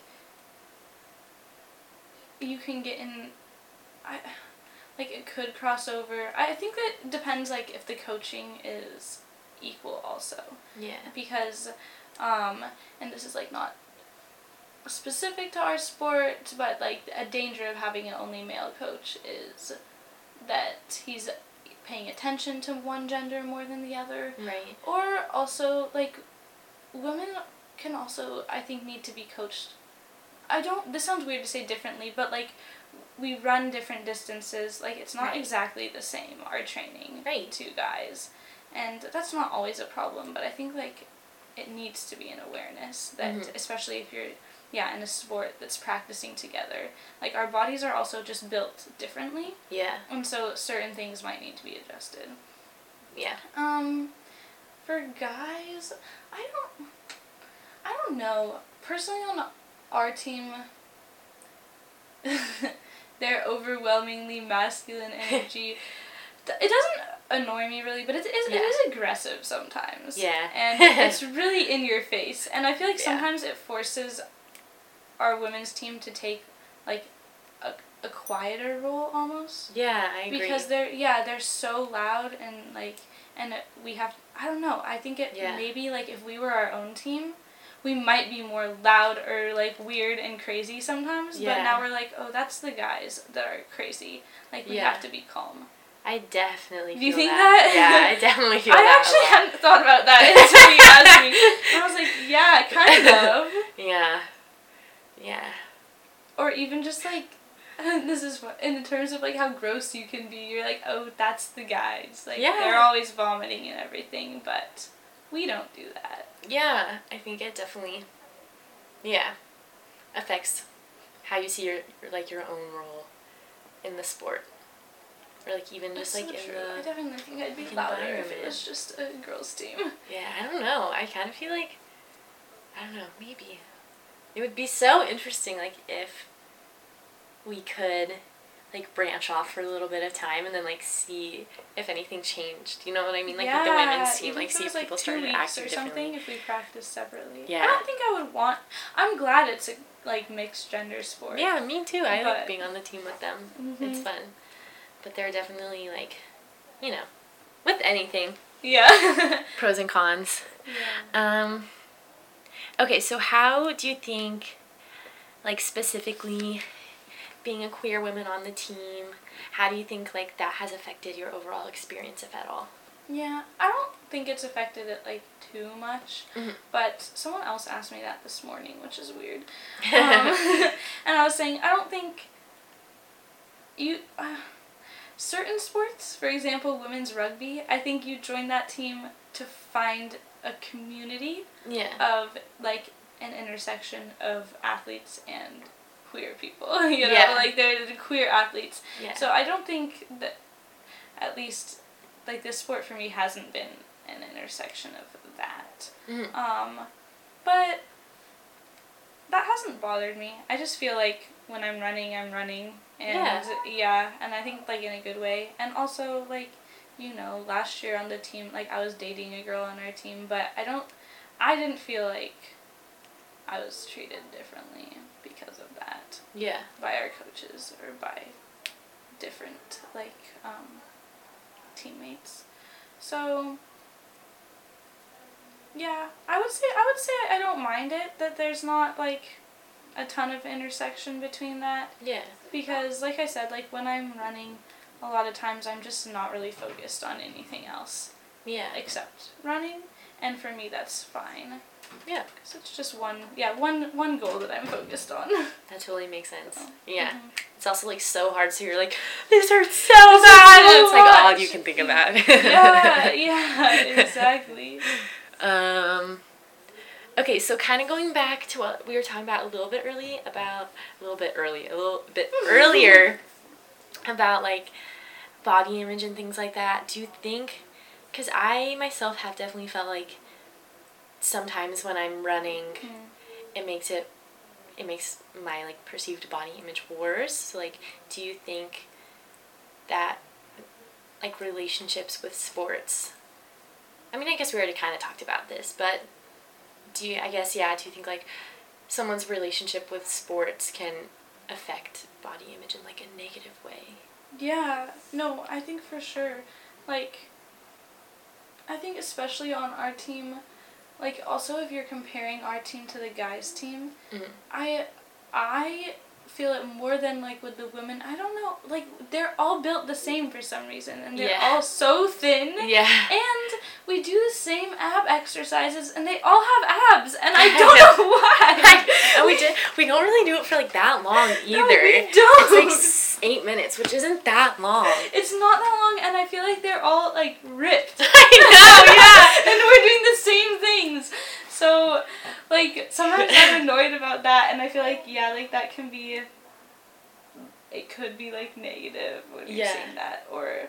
you can get in, like, it could cross over. I think that it depends, like, if the coaching is equal also. Yeah. Because, and this is, like, not specific to our sport, but, like, a danger of having an only male coach is that he's paying attention to one gender more than the other. Right. Or also, like, women can also, I think, need to be coached. This sounds weird to say differently, but, like, we run different distances. Like, it's not exactly the same, our training to guys. And that's not always a problem, but I think, like, it needs to be an awareness that, especially if you're, in a sport that's practicing together. Like, our bodies are also just built differently. Yeah. And so certain things might need to be adjusted. Yeah. For guys, I don't know. Personally, on our team, their overwhelmingly masculine energy, it doesn't annoy me really, but it is aggressive sometimes. Yeah. And it's really in your face. And I feel like sometimes it forces our women's team to take, like, a quieter role almost. Yeah, I agree. Because they're so loud, and, like, and we have, I don't know, I think maybe, like, if we were our own team, we might be more loud or, like, weird and crazy sometimes, but now we're like, oh, that's the guys that are crazy. Like, we have to be calm. I definitely feel that. Do you think that? Yeah, I definitely feel that. I actually hadn't thought about that until you asked me. I was like, yeah, kind of. Yeah. Yeah. Or even just, like, this is what, in terms of, like, how gross you can be, you're like, oh, that's the guys. Like, they're always vomiting and everything, but we don't do that. Yeah, I think it definitely, yeah, affects how you see your own role in the sport. Or, like, even just, That's like, so in true. the I definitely think I'd be louder if it was just a girls' team. Yeah, I don't know. I kind of feel like, I don't know, maybe. It would be so interesting, like, if we could, like, branch off for a little bit of time and then, like, see if anything changed. You know what I mean? Like, with the women's team, like, see if people started acting differently. If we practiced separately. Yeah. I don't think I would want... I'm glad it's a, like, mixed gender sport. Yeah, me too. I like being on the team with them. Mm-hmm. It's fun. But there are definitely, like, you know, with anything. Yeah. Pros and cons. Yeah. Okay, so how do you think, like, specifically being a queer woman on the team, how do you think, like, that has affected your overall experience, if at all? Yeah, I don't think it's affected it, like, too much, but someone else asked me that this morning, which is weird. And I was saying, I don't think certain sports, for example, women's rugby, I think you join that team to find a community of, like, an intersection of athletes and queer people, you know, like, they're the queer athletes. Yeah. So I don't think that, at least, like, this sport for me hasn't been an intersection of that. But that hasn't bothered me. I just feel like when I'm running, and and I think, like, in a good way. And also, like, you know, last year on the team, like, I was dating a girl on our team, but I didn't feel like I was treated differently because of that. Yeah. By our coaches or by different, like, teammates. So, yeah, I would say I don't mind it, that there's not, like, a ton of intersection between that. Yeah. Because, like I said, like, when I'm running, a lot of times I'm just not really focused on anything else. Yeah. Except running, and for me that's fine. Yeah. Because it's just one goal that I'm focused on. That totally makes sense. So, yeah. It's also, like, so hard, so you're like, this hurts so bad, and it's, like, all you can think about. yeah, exactly. Okay, so kind of going back to what we were talking about a little bit earlier about, like, body image and things like that. Do you think, because I myself have definitely felt like sometimes when I'm running, it makes my, like, perceived body image worse. So, like, do you think that, like, relationships with sports, I mean, I guess we already kind of talked about this, but do you think, like, someone's relationship with sports can affect body image in, like, a negative way? Yeah, no, I think for sure. Like, I think especially on our team, like, also if you're comparing our team to the guys' team, I feel it more than, like, with the women. I don't know, like, they're all built the same for some reason, and they're all so thin. Yeah. And we do the same ab exercises, and they all have abs, and I don't know why. And we don't really do it for, like, that long either. No, we don't. It's, like, 8 minutes, which isn't that long. It's not that long, and I feel like they're all, like, ripped. I know, yeah. And we're doing the same things. So, like, sometimes I'm annoyed about that, and I feel like, like, that can be, it could be, like, negative when you're saying that. Or,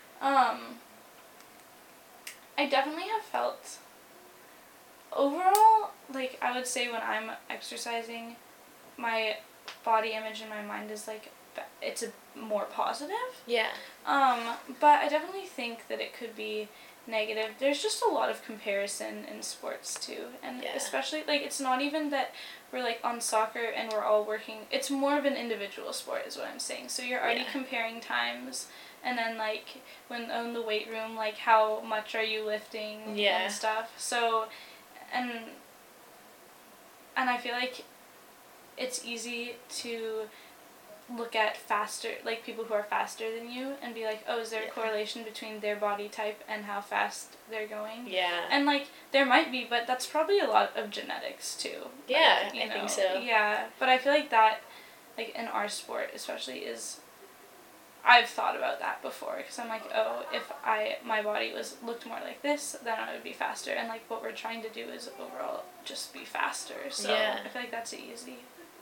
I definitely have felt, overall, like, I would say when I'm exercising, my body image in my mind is, like, it's more positive. Yeah. But I definitely think that it could be negative. There's just a lot of comparison in sports too, and especially, like, it's not even that we're, like, on soccer and we're all working, it's more of an individual sport is what I'm saying. So you're already comparing times, and then, like, when in the weight room, like, how much are you lifting and stuff. So and I feel like it's easy to look at faster, like, people who are faster than you and be like, oh, is there a correlation between their body type and how fast they're going? Yeah. And, like, there might be, but that's probably a lot of genetics too. Yeah, like, I think so. Yeah, but I feel like that, like, in our sport especially, is, I've thought about that before, because I'm like, oh, if my body looked more like this, then I would be faster. And like what we're trying to do is overall just be faster. So Yeah. I feel like that's an easy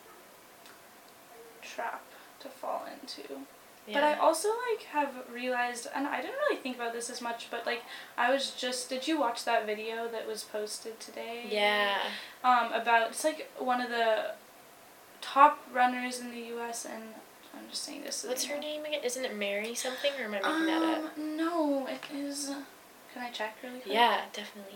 trap to fall into. Yeah. But I also like have realized, and I didn't really think about this as much, but like did you watch that video that was posted today? Yeah. About, it's like one of the top runners in the U.S. and I'm just saying this. What's her name again? Isn't it Mary something, or am I making that up? No, it is. Can I check really quick? Yeah, definitely.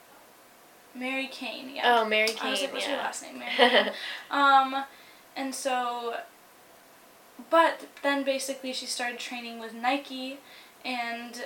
Mary Kane. Yeah. Oh, Mary Kane. I was like, what's yeah. her last name? Mary Kane. And so, but then basically she started training with Nike, and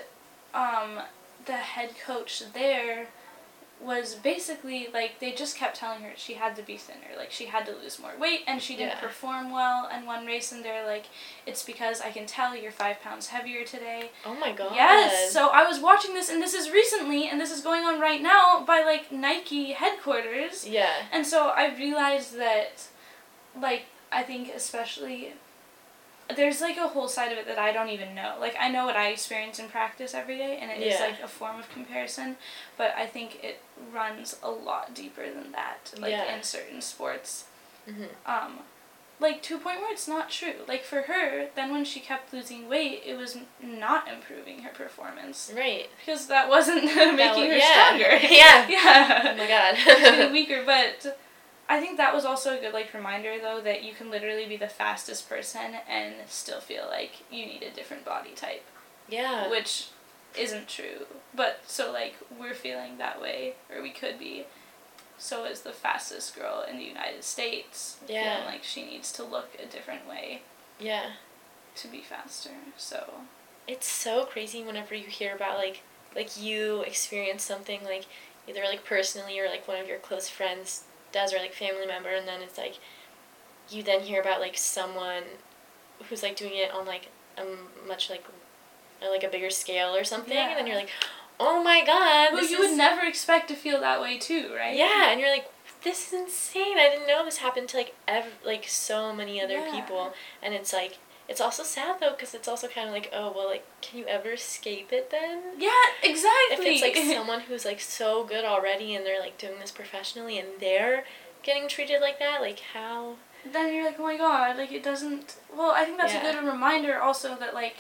the head coach there was basically like, they just kept telling her she had to be thinner, like she had to lose more weight, and she didn't perform well. And one race and they're like, it's because I can tell you're 5 pounds heavier today. Oh my god. Yes. So I was watching this, and this is recently, and this is going on right now by like Nike headquarters. Yeah. And so I realized that, like, I think especially, there's like a whole side of it that I don't even know. Like, I know what I experience in practice every day, and it is like a form of comparison, but I think it runs a lot deeper than that, like in certain sports. Mm-hmm. Like, to a point where it's not true. Like, for her, then when she kept losing weight, it was not improving her performance. Right. Because that wasn't making her stronger. Yeah. Yeah. Oh my god. Getting weaker, but I think that was also a good, like, reminder, though, that you can literally be the fastest person and still feel like you need a different body type. Yeah. Which isn't true. But, so, like, we're feeling that way, or we could be. So is the fastest girl in the United States. Yeah. Feeling like she needs to look a different way. Yeah. To be faster, so. It's so crazy whenever you hear about, like you experience something, like, either, like, personally or, like, one of your close friends does, or, like, family member, and then it's, like, you then hear about, like, someone who's, like, doing it on, like, a much, like a bigger scale or something, and then you're like, oh my god, well, you would never expect to feel that way too, right? Yeah, and you're like, this is insane. I didn't know this happened to, like, so many other people, and it's, like, it's also sad, though, because it's also kind of like, oh, well, like, can you ever escape it then? Yeah, exactly. If it's, like, someone who's, like, so good already, and they're, like, doing this professionally, and they're getting treated like that, like, how? Then you're like, oh my god, like, it doesn't, well, I think that's a good reminder also that, like,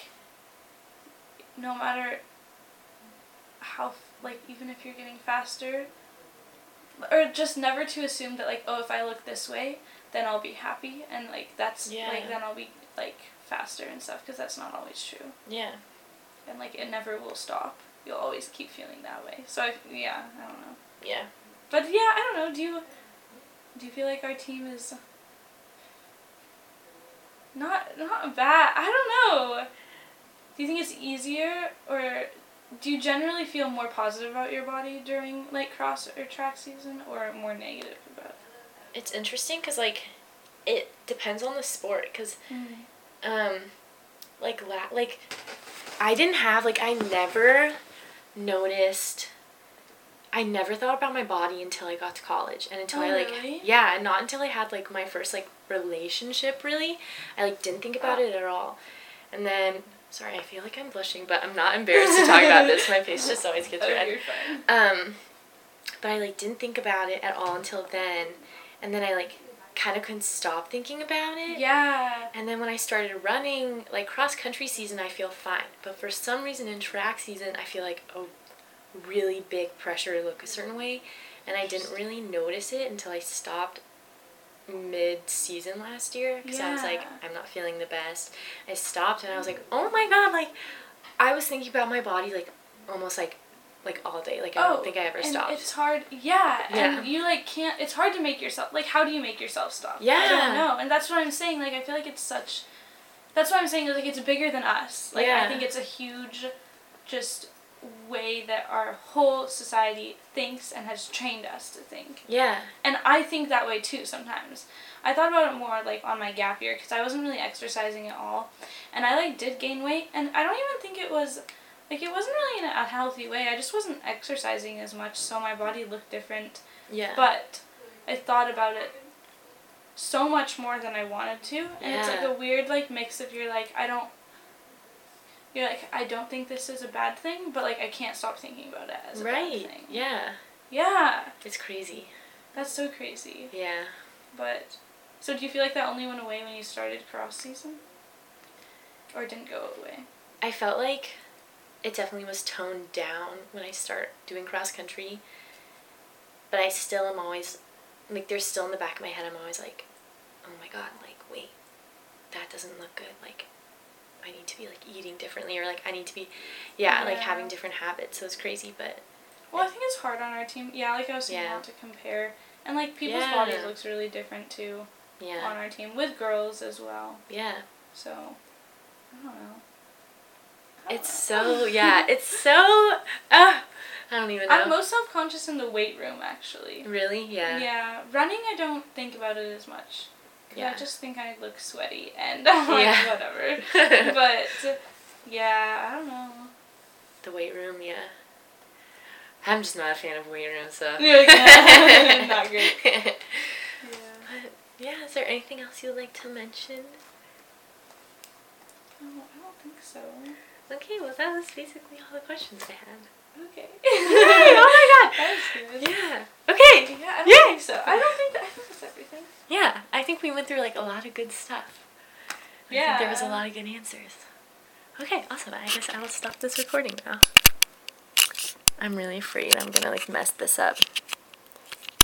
no matter how, like, even if you're getting faster, or just never to assume that, like, oh, if I look this way, then I'll be happy, and, like, that's, like, then I'll be, like, faster and stuff, because that's not always true. Yeah. And, like, it never will stop. You'll always keep feeling that way. So, I don't know. Yeah. But, yeah, I don't know, do you feel like our team is not bad? I don't know. Do you think it's easier, or do you generally feel more positive about your body during, like, cross or track season, or more negative about it? It's interesting, because, like, it depends on the sport, because, like, I didn't have, like, I never thought about my body until I got to college, and until really? Yeah, not until I had, like, my first, like, relationship, really. I, like, didn't think about it at all. And then, sorry, I feel like I'm blushing, but I'm not embarrassed to talk about this. My face just always gets red. You're fine. But I, like, didn't think about it at all until then, and then I, like, kind of couldn't stop thinking about it. Yeah. And then when I started running, like, cross-country season, I feel fine. But for some reason in track season, I feel like a really big pressure to look a certain way, and I didn't really notice it until I stopped mid-season last year, because I was like, I'm not feeling the best. I stopped, and I was like, oh my god, like, I was thinking about my body, like, almost, like all day. Like, I don't think I ever stopped. It's hard, and you, like, can't, it's hard to make yourself, like, how do you make yourself stop? Yeah. I don't know, and that's what I'm saying, like, I feel like it's such, that's what I'm saying, like, it's bigger than us. Like, I think it's a huge, just, way that our whole society thinks and has trained us to think. Yeah. And I think that way, too, sometimes. I thought about it more, like, on my gap year, because I wasn't really exercising at all, and I, like, did gain weight, and I don't even think it was, like, it wasn't really in a healthy way. I just wasn't exercising as much, so my body looked different. Yeah. But I thought about it so much more than I wanted to, and it's, like, a weird, like, mix of you're, like, I don't you're like, I don't think this is a bad thing, but like I can't stop thinking about it as a bad thing. Yeah. Yeah. It's crazy. That's so crazy. Yeah. But, so do you feel like that only went away when you started cross season? Or it didn't go away? I felt like it definitely was toned down when I start doing cross country. But I still am always, like, there's still in the back of my head, I'm always like, oh my god, like, wait, that doesn't look good. Like, I need to be, like, eating differently, or, like, I need to be, like, having different habits. So it's crazy, but... Well, I think it's hard on our team. Yeah, like I was saying, not to compare. And, like, people's bodies looks really different, too, on our team. With girls as well. Yeah. So, I don't know. It's so, I don't even know. I'm most self-conscious in the weight room, actually. Really? Yeah. Yeah. Running, I don't think about it as much. Yeah. I just think I look sweaty, and I'm like, whatever. But, yeah, I don't know. The weight room, yeah. I'm just not a fan of weight rooms, so. Not great. Yeah. But, yeah, is there anything else you'd like to mention? Oh, I don't think so. Okay, well, that was basically all the questions I had. Okay. Yay! Oh my god! That was good. Yeah. Okay! Yeah, I don't think so. I think that's everything. Yeah, I think we went through, like, a lot of good stuff. I think there was a lot of good answers. Okay, awesome. I guess I will stop this recording now. I'm really afraid I'm gonna, like, mess this up.